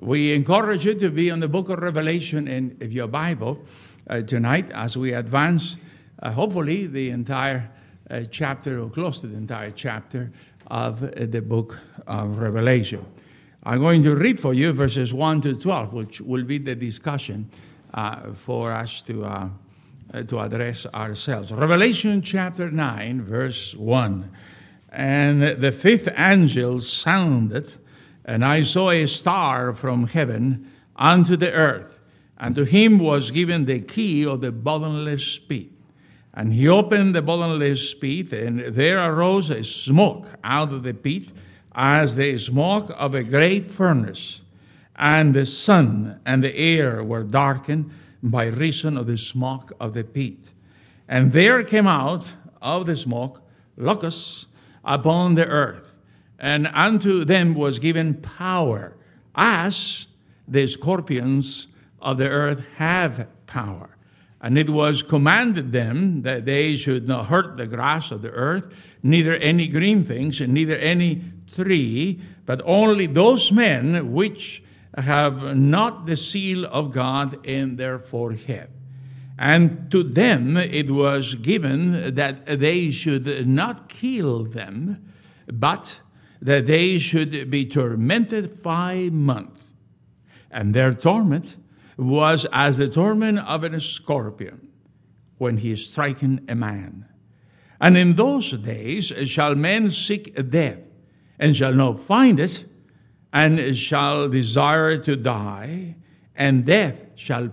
We encourage you to be on the book of Revelation in your Bible tonight as we advance, hopefully, the entire chapter, or close to the entire chapter of the book of Revelation. I'm going to read for you verses 1 to 12, which will be the discussion for us to address ourselves. Revelation chapter 9, verse 1. And the fifth angel sounded, and I saw a star from heaven unto the earth, and to him was given the key of the bottomless pit. And he opened the bottomless pit, and there arose a smoke out of the pit, as the smoke of a great furnace. And the sun and the air were darkened by reason of the smoke of the pit. And there came out of the smoke locusts upon the earth, and unto them was given power, as the scorpions of the earth have power. And it was commanded them that they should not hurt the grass of the earth, neither any green things, and neither any tree, but only those men which have not the seal of God in their forehead. And to them it was given that they should not kill them, but that they should be tormented 5 months. And their torment was as the torment of a scorpion when he is striking a man. And in those days shall men seek death, and shall not find it, and shall desire to die, and death shall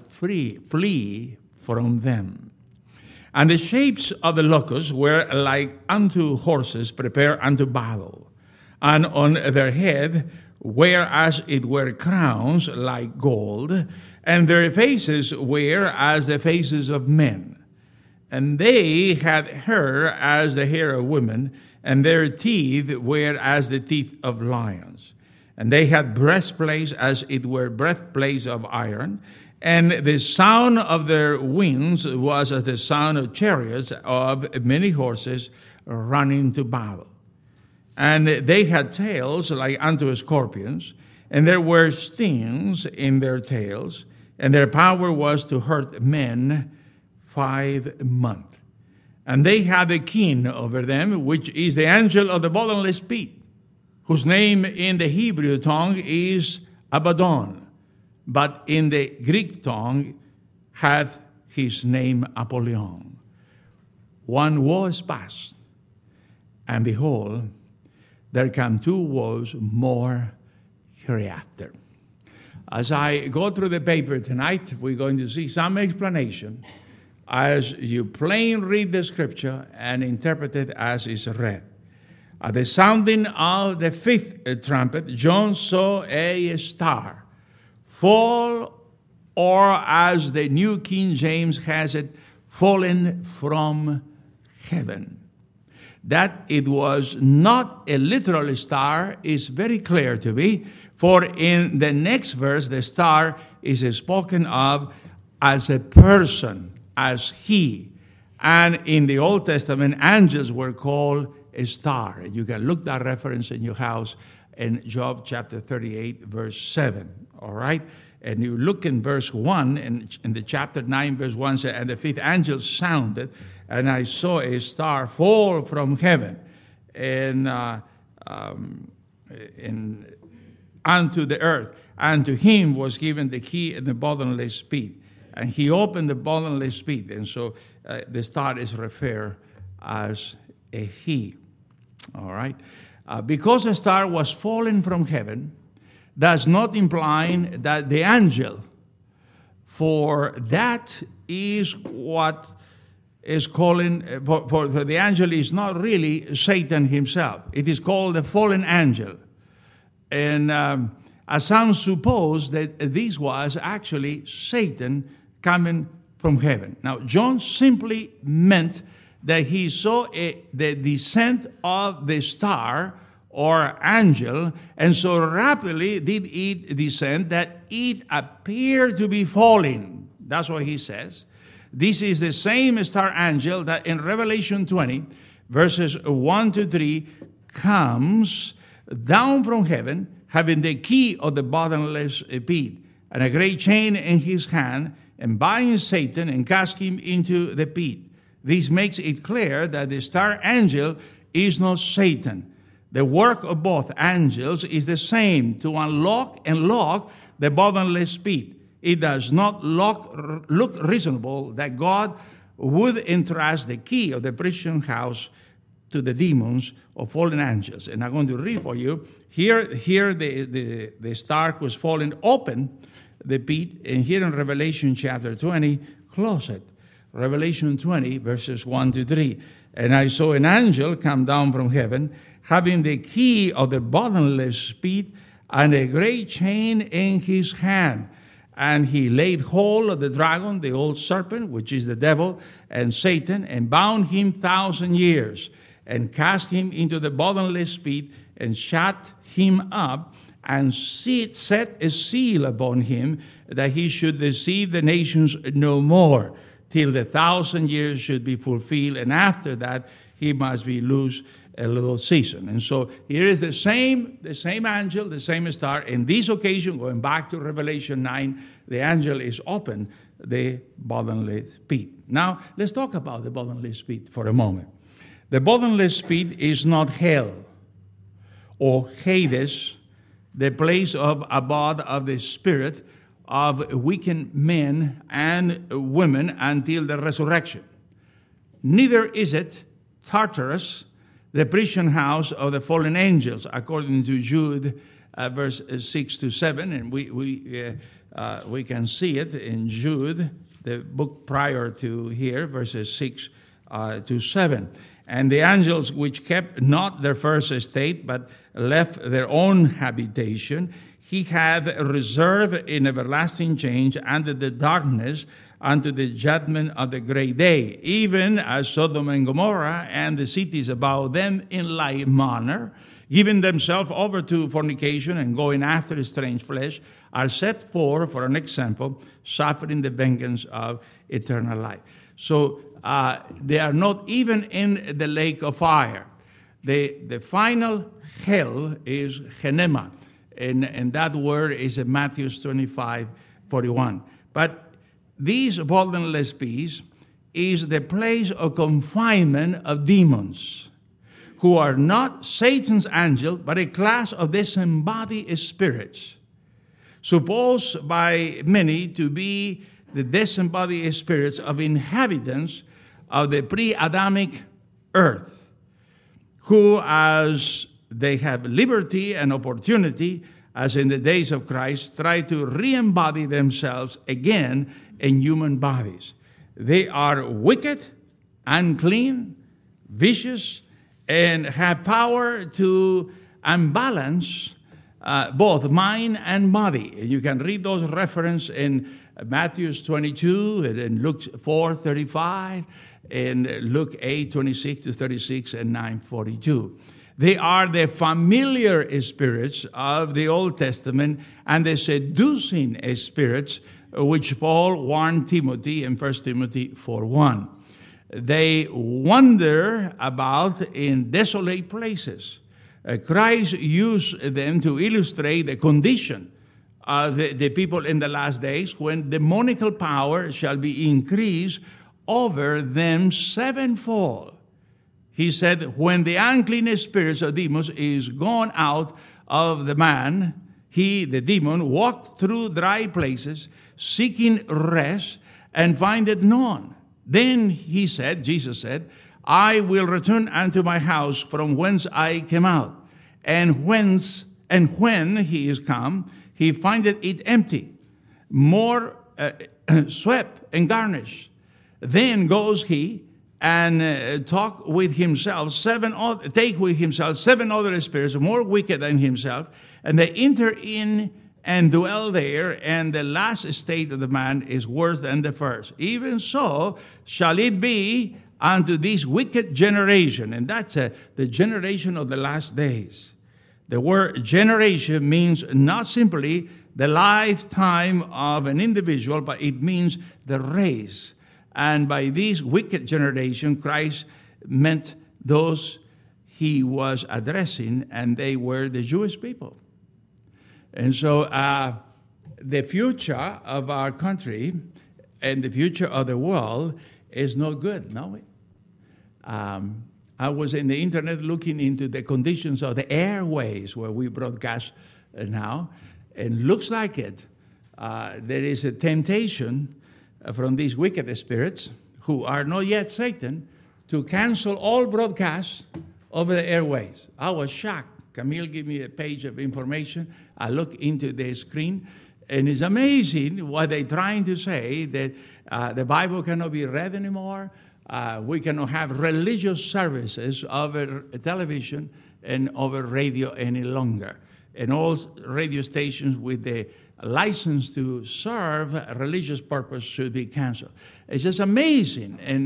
flee from them. And the shapes of the locusts were like unto horses prepared unto battle, and on their head were as it were crowns like gold, and their faces were as the faces of men. And they had hair as the hair of women, and their teeth were as the teeth of lions. And they had breastplates as it were breastplates of iron, and the sound of their wings was as the sound of chariots of many horses running to battle. And they had tails like unto scorpions, and there were stings in their tails, and their power was to hurt men 5 months. And they had a king over them, which is the angel of the bottomless pit, whose name in the Hebrew tongue is Abaddon, but in the Greek tongue hath his name Apollyon. One woe is past, and behold, there come 2 woes more hereafter. As I go through the paper tonight, we're going to see some explanation as you plain read the scripture and interpret it as is read. At the sounding of the 5th trumpet, John saw a star fall, or as the New King James has it, fallen from heaven. That it was not a literal star is very clear to me, for in the next verse, the star is spoken of as a person, as he. And in the Old Testament, angels were called a star. You can look that reference in your house in Job chapter 38, verse 7. All right? And you look in verse 1, in the chapter 9, verse 1, says, and the 5th angel sounded, and I saw a star fall from heaven, and unto the earth. And to him was given the key in the bottomless pit. And he opened the bottomless pit. And so the star is referred as a he. All right? Because a star was fallen from heaven, does not imply that the angel, for that is what is calling, for the angel is not really Satan himself. It is called the fallen angel. And as some suppose that this was actually Satan coming from heaven. Now, John simply meant that he saw the descent of the star or angel, and so rapidly did it descend that it appeared to be falling. That's what he says. This is the same star angel that in Revelation 20, verses 1 to 3, comes down from heaven, having the key of the bottomless pit, and a great chain in his hand, and binds Satan and casts him into the pit. This makes it clear that the star angel is not Satan. The work of both angels is the same, to unlock and lock the bottomless pit. It does not look reasonable that God would entrust the key of the prison house to the demons or fallen angels. And I'm going to read for you. Here the star was fallen open the pit, and here in Revelation chapter 20, close it. Revelation 20, verses 1 to 3. And I saw an angel come down from heaven, having the key of the bottomless pit and a great chain in his hand. And he laid hold of the dragon, the old serpent, which is the devil, and Satan, and bound him 1,000 years, and cast him into the bottomless pit, and shut him up, and set a seal upon him, that he should deceive the nations no more, till the 1,000 years should be fulfilled, and after that he must be loosed a little season. And so here is the same angel, the same star. In this occasion, going back to Revelation 9, the angel is open the bottomless pit. Now, let's talk about the bottomless pit for a moment. The bottomless pit is not hell or Hades, the place of abode of the spirit of wicked men and women until the resurrection. Neither is it Tartarus, the prison house of the fallen angels, according to Jude, verse 6 to 7, and we can see it in Jude, the book prior to here, verses 6 to 7. And the angels which kept not their first estate, but left their own habitation, he hath reserved in everlasting change under the darkness, unto the judgment of the great day, even as Sodom and Gomorrah and the cities about them in like manner, giving themselves over to fornication and going after strange flesh, are set forth for an example, suffering the vengeance of eternal life. So they are not even in the lake of fire. The final hell is Gehenna, and that word is in Matthew 25:41. But this bottomless pit is the place of confinement of demons, who are not Satan's angel, but a class of disembodied spirits, supposed by many to be the disembodied spirits of inhabitants of the pre-Adamic earth, who, as they have liberty and opportunity, as in the days of Christ, try to re-embody themselves again in human bodies. They are wicked, unclean, vicious, and have power to unbalance both mind and body. You can read those references in Matthew 22 and in Luke 4:35 and Luke 8:26 to 36 and 9:42. They are the familiar spirits of the Old Testament and the seducing spirits which Paul warned Timothy in 1 Timothy 4:1. They wander about in desolate places. Christ used them to illustrate the condition of the people in the last days, when demonical power shall be increased over them sevenfold. He said, when the unclean spirits of demons is gone out of the man, he, the demon, walked through dry places, seeking rest, and findeth none. Then he said, Jesus said, I will return unto my house from whence I came out. And when he is come, he findeth it empty, more swept and garnished. Then goes he and take with himself seven other spirits more wicked than himself, and they enter in and dwell there, and the last state of the man is worse than the first. Even so shall it be unto this wicked generation. And that's the generation of the last days. The word generation means not simply the lifetime of an individual, but it means the race. And by this wicked generation, Christ meant those he was addressing, and they were the Jewish people. And so the future of our country and the future of the world is not good, no? I was in the internet looking into the conditions of the airways where we broadcast now, and looks like it. There is a temptation from these wicked spirits, who are not yet Satan, to cancel all broadcasts over the airways. I was shocked. Camille gave me a page of information. I looked into the screen, and it's amazing what they're trying to say, that the Bible cannot be read anymore. We cannot have religious services over television and over radio any longer. And all radio stations with the license to serve a religious purpose should be canceled. It's just amazing. And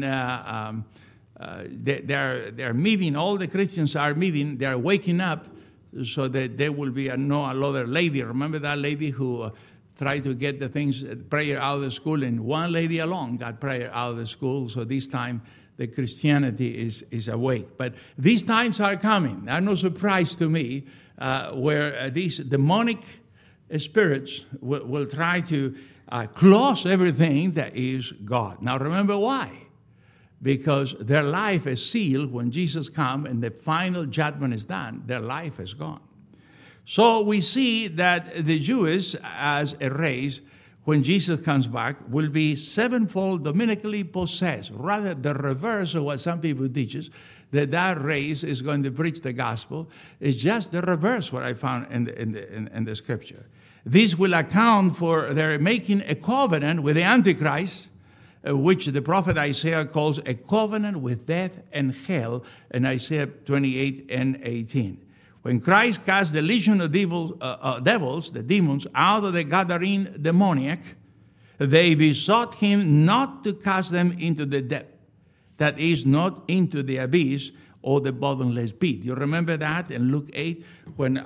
they're meeting, all the Christians are meeting, they're waking up so that there will be another lady. Remember that lady who tried to get the things, prayer out of the school, and one lady alone got prayer out of the school. So this time the Christianity is awake. But these times are coming. They're no surprise to me, where these demonic spirits will try to close everything that is God. Now remember why? Because their life is sealed when Jesus comes and the final judgment is done. Their life is gone. So we see that the Jews as a race, when Jesus comes back, will be sevenfold dominically possessed. Rather the reverse of what some people teach, that race is going to preach the gospel. It's just the reverse what I found in the scripture. This will account for their making a covenant with the Antichrist, which the prophet Isaiah calls a covenant with death and hell in Isaiah 28 and 18. When Christ cast the legion of devils, the demons, out of the Gadarene demoniac, they besought him not to cast them into the depth, that is, not into the abyss or the bottomless pit. You remember that in Luke 8 when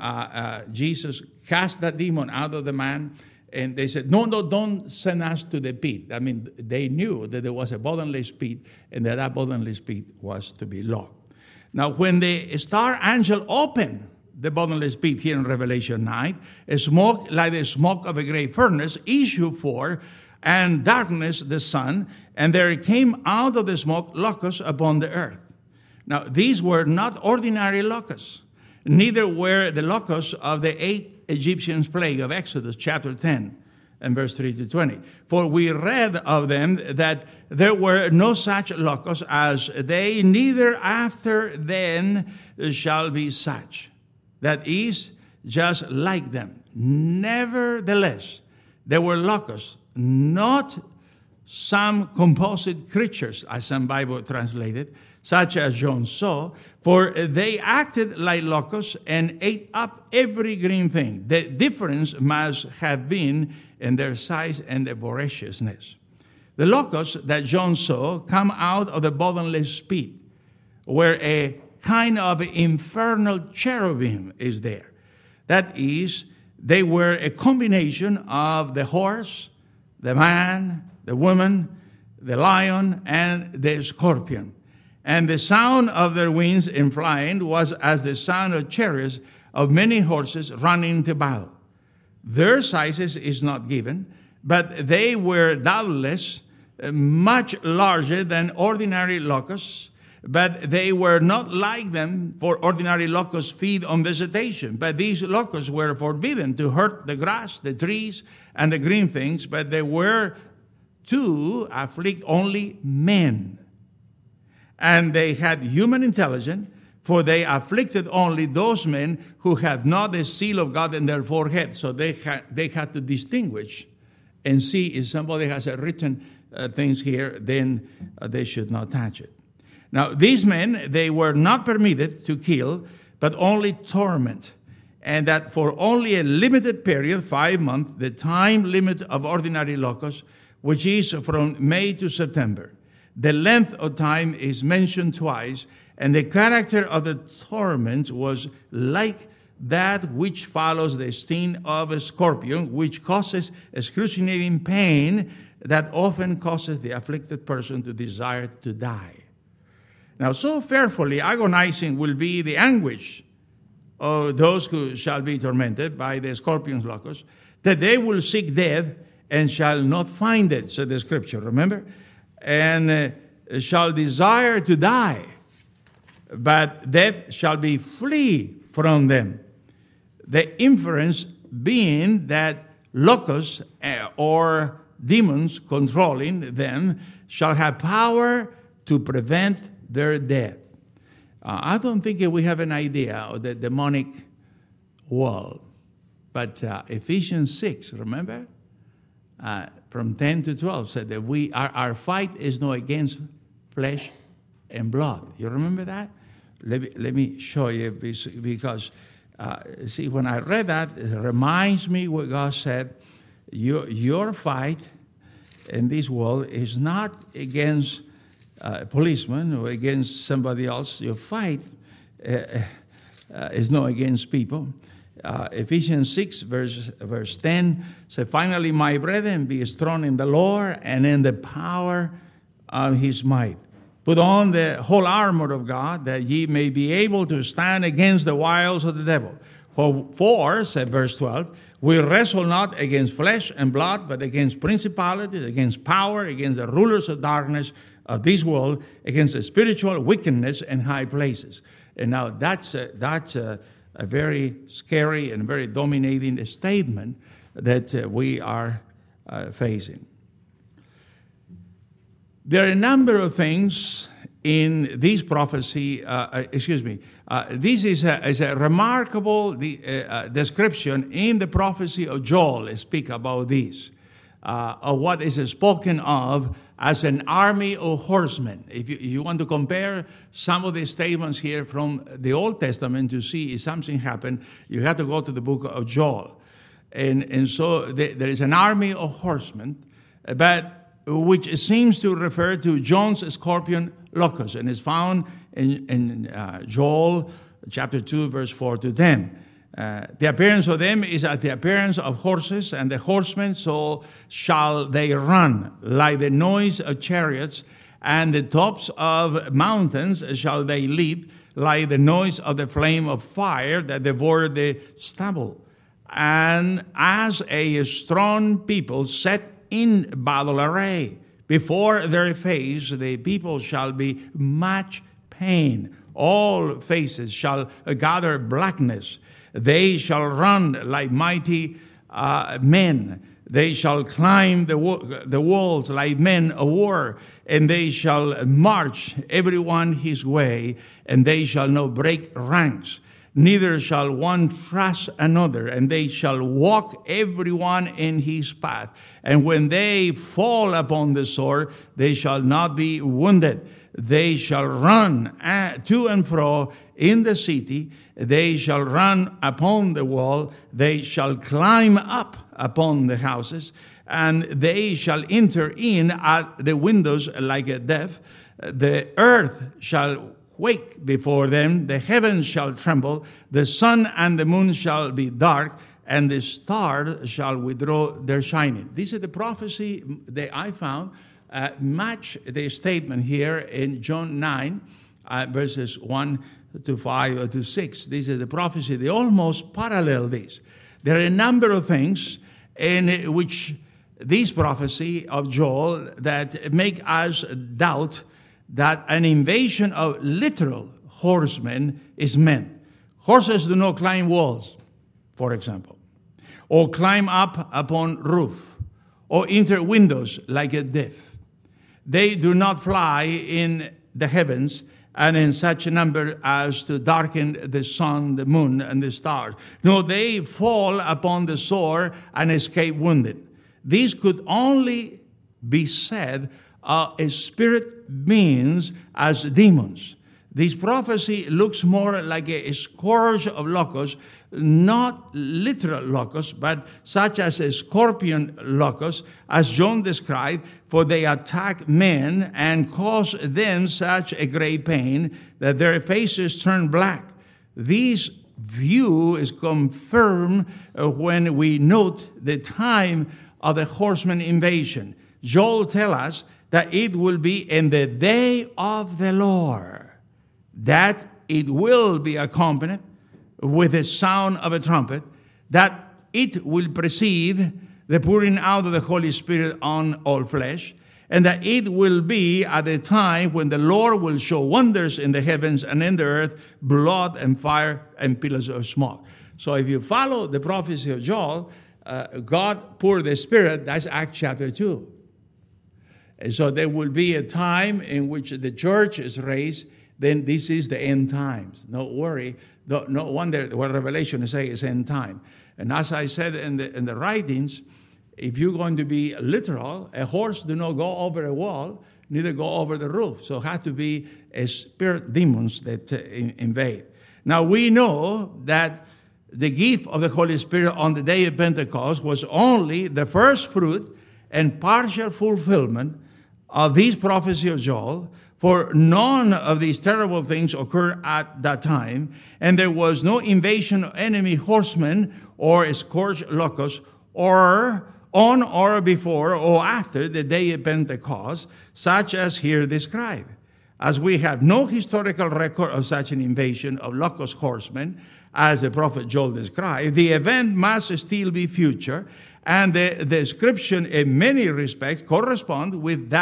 Jesus cast that demon out of the man, and they said, no, don't send us to the pit. I mean, they knew that there was a bottomless pit and that bottomless pit was to be locked. Now, when the star angel opened the bottomless pit here in Revelation 9, a smoke like the smoke of a great furnace issued forth, and darkness the sun, and there came out of the smoke locusts upon the earth. Now, these were not ordinary locusts, neither were the locusts of the 8 Egyptian plague of Exodus chapter 10 and verse 3 to 20. For we read of them that there were no such locusts as they, neither after then shall be such. That is, just like them. Nevertheless, there were locusts, not some composite creatures, as some Bible translated, such as John saw, for they acted like locusts and ate up every green thing. The difference must have been in their size and their voraciousness. The locusts that John saw come out of the bottomless pit, where a kind of infernal cherubim is there. That is, they were a combination of the horse, the man, the woman, the lion, and the scorpion. And the sound of their wings in flying was as the sound of chariots of many horses running to battle. Their sizes is not given, but they were doubtless much larger than ordinary locusts, but they were not like them, for ordinary locusts feed on vegetation. But these locusts were forbidden to hurt the grass, the trees, and the green things, but they were to afflict only men. And they had human intelligence, for they afflicted only those men who had not the seal of God in their forehead. So they had to distinguish and see if somebody has written things here, then they should not touch it. Now, these men, they were not permitted to kill, but only torment. And that for only a limited period, 5 months, the time limit of ordinary locusts, which is from May to September. The length of time is mentioned twice, and the character of the torment was like that which follows the sting of a scorpion, which causes excruciating pain that often causes the afflicted person to desire to die. Now, so fearfully agonizing will be the anguish those who shall be tormented by the scorpion's locust, that they will seek death and shall not find it, said the scripture, remember? And shall desire to die, but death shall be flee from them. The inference being that locusts or demons controlling them shall have power to prevent their death. I don't think we have an idea of the demonic world, but Ephesians 6, remember? From 10 to 12 said that our fight is not against flesh and blood. You remember that? Let me show you, because see, when I read that, it reminds me what God said. Your fight in this world is not against a policeman or against somebody else. Your fight is not against people. Ephesians 6, verse 10 says, finally, my brethren, be strong in the Lord and in the power of his might. Put on the whole armor of God, that ye may be able to stand against the wiles of the devil. For, said verse 12, we wrestle not against flesh and blood, but against principalities, against power, against the rulers of darkness of this world, against the spiritual wickedness in high places. And now that's a very scary and very dominating statement that we are facing. There are a number of things in this prophecy. This is a remarkable description in the prophecy of Joel. Speak about this, of what is spoken of as an army of horsemen. If you want to compare some of the statements here from the Old Testament to see if something happened, you have to go to the book of Joel. And so there is an army of horsemen, but which seems to refer to John's scorpion locust, and is found in Joel chapter 2, verse 4 to 10. The appearance of them is as the appearance of horses, and the horsemen so shall they run, like the noise of chariots, and the tops of mountains shall they leap, like the noise of the flame of fire that devoured the stubble. And as a strong people set in battle array, before their face the people shall be much pain. All faces shall gather blackness. They shall run like mighty men. They shall climb the walls like men of war, and they shall march everyone his way, and they shall not break ranks. Neither shall one trust another, and they shall walk everyone in his path. And when they fall upon the sword, they shall not be wounded. They shall run to and fro in the city. They shall run upon the wall. They shall climb up upon the houses, and they shall enter in at the windows like a deaf. The earth shall quake before them, the heavens shall tremble, the sun and the moon shall be dark, and the stars shall withdraw their shining. This is the prophecy that I found match the statement here in John 9, verses 1 to 5 or to 6. This is the prophecy. They almost parallel this. There are a number of things in which this prophecy of Joel that make us doubt that an invasion of literal horsemen is meant. Horses do not climb walls, for example, or climb up upon roof, or enter windows like a deaf. They do not fly in the heavens and in such a number as to darken the sun, the moon, and the stars. No, they fall upon the sword and escape wounded. This could only be said of spirit beings as demons. This prophecy looks more like a scourge of locusts, not literal locusts, but such as a scorpion locust, as John described, for they attack men and cause them such a great pain that their faces turn black. This view is confirmed when we note the time of the horseman invasion. Joel tells us that it will be in the day of the Lord, that it will be accompanied with the sound of a trumpet, that it will precede the pouring out of the Holy Spirit on all flesh, and that it will be at the time when the Lord will show wonders in the heavens and in the earth, blood and fire and pillars of smoke. So if you follow the prophecy of Joel, God poured the Spirit, that's Acts chapter 2. And so there will be a time in which the church is raised, then this is the end times. Don't worry. No wonder what Revelation is saying is end time. And as I said in the writings, if you're going to be literal, a horse do not go over a wall, neither go over the roof. So it has to be a spirit demons that invade. Now we know that the gift of the Holy Spirit on the day of Pentecost was only the first fruit and partial fulfillment of these prophecy of Joel, for none of these terrible things occurred at that time, and there was no invasion of enemy horsemen or scourged locusts, or on or before or after the day of Pentecost, such as here described. As we have no historical record of such an invasion of locust horsemen, as the prophet Joel described, the event must still be future, and the description in many respects correspond with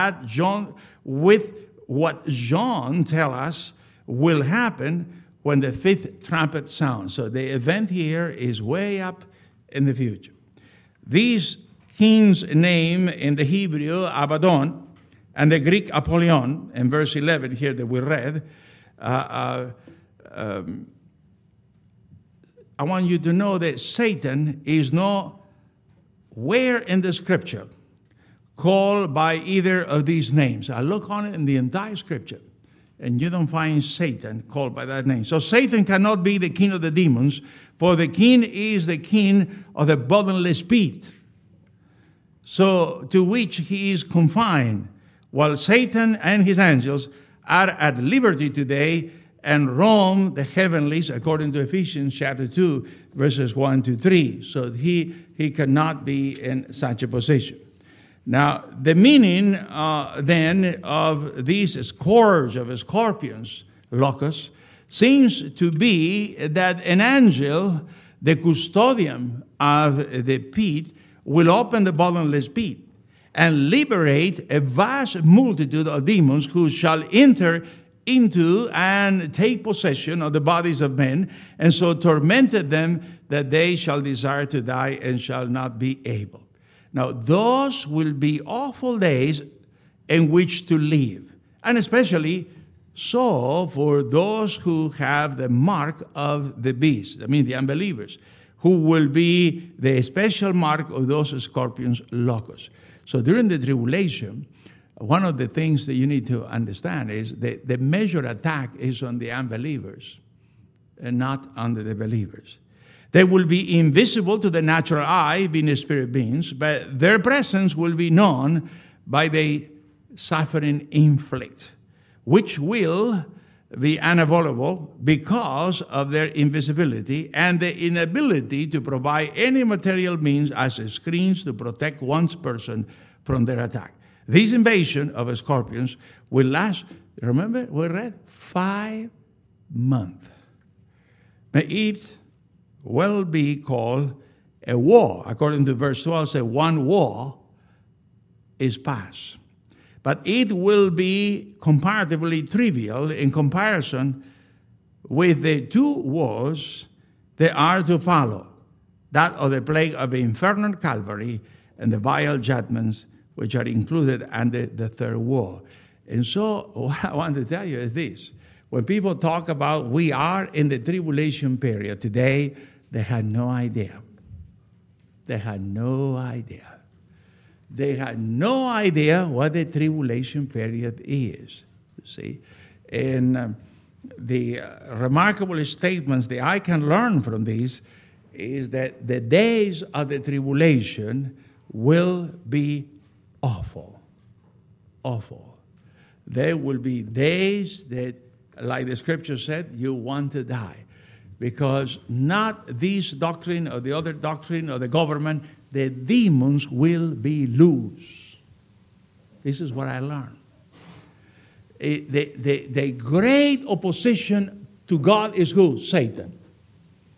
what John tells us will happen when the fifth trumpet sounds. So the event here is way up in the future. These king's name in the Hebrew, Abaddon, and the Greek, Apollyon, in verse 11 here that we read, I want you to know that Satan is nowhere in the scripture called by either of these names. I look on it in the entire scripture, and you don't find Satan called by that name. So Satan cannot be the king of the demons, for the king is the king of the bottomless pit, so to which he is confined, while Satan and his angels are at liberty today and roam the heavenlies, according to Ephesians chapter 2, verses 1 to 3. So he cannot be in such a position. Now, the meaning then of these scourge of scorpions, locusts, seems to be that an angel, the custodian of the pit, will open the bottomless pit and liberate a vast multitude of demons who shall enter into and take possession of the bodies of men, and so tormented them that they shall desire to die and shall not be able. Now, those will be awful days in which to live, and especially so for those who have the mark of the beast, the unbelievers, who will be the special mark of those scorpions, locusts. So during the tribulation, one of the things that you need to understand is that the major attack is on the unbelievers and not on the believers. They will be invisible to the natural eye, being spirit beings, but their presence will be known by the suffering inflict, which will be unavoidable because of their invisibility and the inability to provide any material means as screens to protect one's person from their attack. This invasion of scorpions will last, remember, we read 5 months. May it well be called a war. According to verse 12, say one war is past. But it will be comparatively trivial in comparison with the 2 wars that are to follow, that of the plague of the infernal Calvary and the vile judgments which are included under the 3rd war. And so what I want to tell you is this. When people talk about we are in the tribulation period today, they had no idea. They had no idea. They had no idea what the tribulation period is, you see. And the remarkable statements that I can learn from this is that the days of the tribulation will be awful, awful. There will be days that, like the scripture said, you want to die. Because not this doctrine or the other doctrine or the government, the demons will be loose. This is what I learned. The great opposition to God is who? Satan.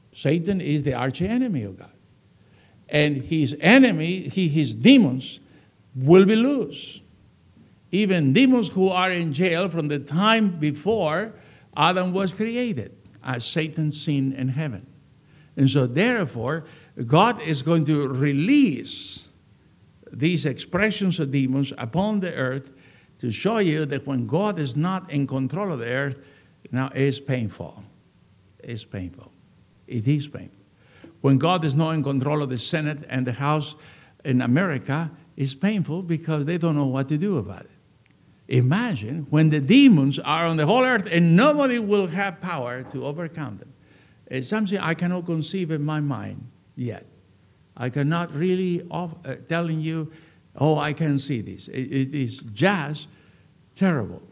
Satan is the arch enemy of God. And his enemy, his demons, will be loose. Even demons who are in jail from the time before Adam was created, as Satan sinned in heaven. And so therefore, God is going to release these expressions of demons upon the earth to show you that when God is not in control of the earth, now it's painful. It's painful. It is painful. When God is not in control of the Senate and the House in America, it's painful because they don't know what to do about it. Imagine when the demons are on the whole earth and nobody will have power to overcome them. It's something I cannot conceive in my mind yet. I cannot really telling you, oh, I can see this. It is just terrible.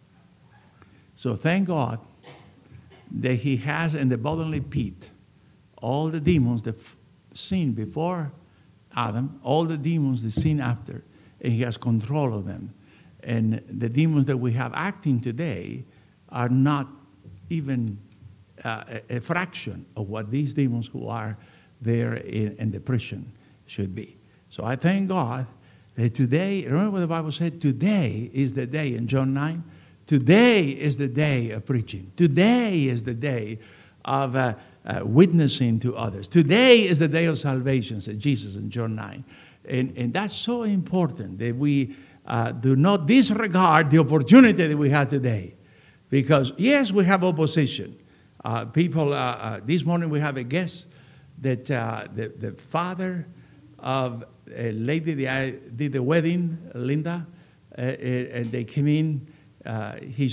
So thank God that he has in the bodily pit all the demons that sinned before Adam, all the demons that sinned after, and he has control of them. And the demons that we have acting today are not even a fraction of what these demons who are there in the prison should be. So I thank God that today, remember what the Bible said? Today is the day in John 9. Today is the day of preaching. Today is the day of witnessing to others. Today is the day of salvation, said Jesus in John 9. And that's so important that we do not disregard the opportunity that we have today. Because, yes, we have opposition. This morning we have a guest that the father of a lady that I did the wedding, Linda, and they came in. He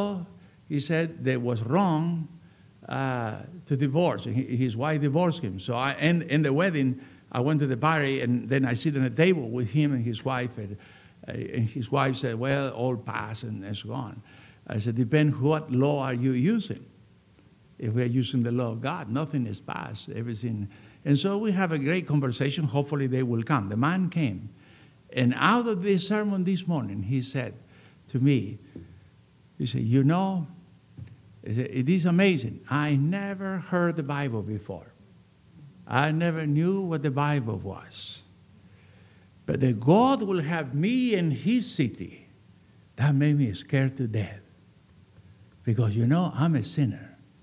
said that it was wrong to divorce. His wife divorced him. So in the wedding, I went to the party, and then I sit at a table with him and his wife, and his wife said, well, all passed and it's gone. I said, depends what law are you using. If we are using the law of God, nothing is passed, everything. And so we have a great conversation. Hopefully they will come. The man came, and out of this sermon this morning, he said to me, he said, you know, it is amazing. I never heard the Bible before. I never knew what the Bible was. But that God will have me in his city, that made me scared to death. Because, you know, I'm a sinner.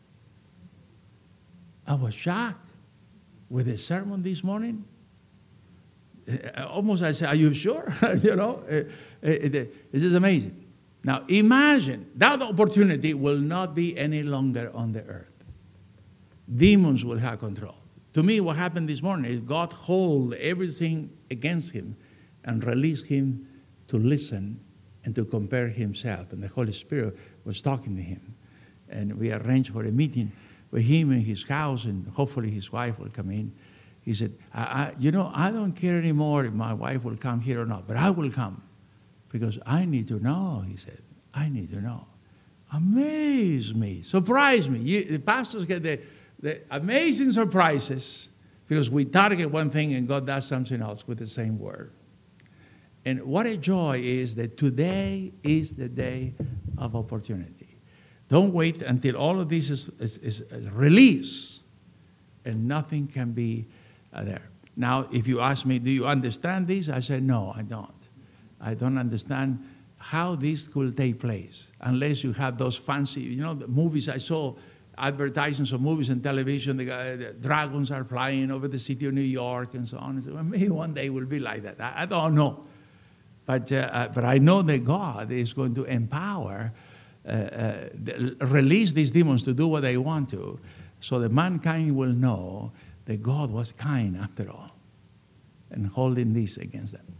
I was shocked with the sermon this morning. Almost I said, are you sure? You know, it's just amazing. Now, imagine that opportunity will not be any longer on the earth. Demons will have control. To me, what happened this morning is God hold everything against him and released him to listen and to compare himself. And the Holy Spirit was talking to him. And we arranged for a meeting with him in his house, and hopefully his wife will come in. He said, I don't care anymore if my wife will come here or not, but I will come because I need to know, he said. I need to know. Amaze me, surprise me. The pastors get the amazing surprises because we target one thing and God does something else with the same word. And what a joy is that today is the day of opportunity. Don't wait until all of this is released and nothing can be there. Now, if you ask me, do you understand this? I said, no, I don't. I don't understand how this could take place unless you have those fancy, the movies I saw, advertisements of movies and television, the dragons are flying over the city of New York and so on. And so, well, maybe one day it will be like that. I don't know. But I know that God is going to empower release these demons to do what they want to, so that mankind will know that God was kind after all and holding this against them.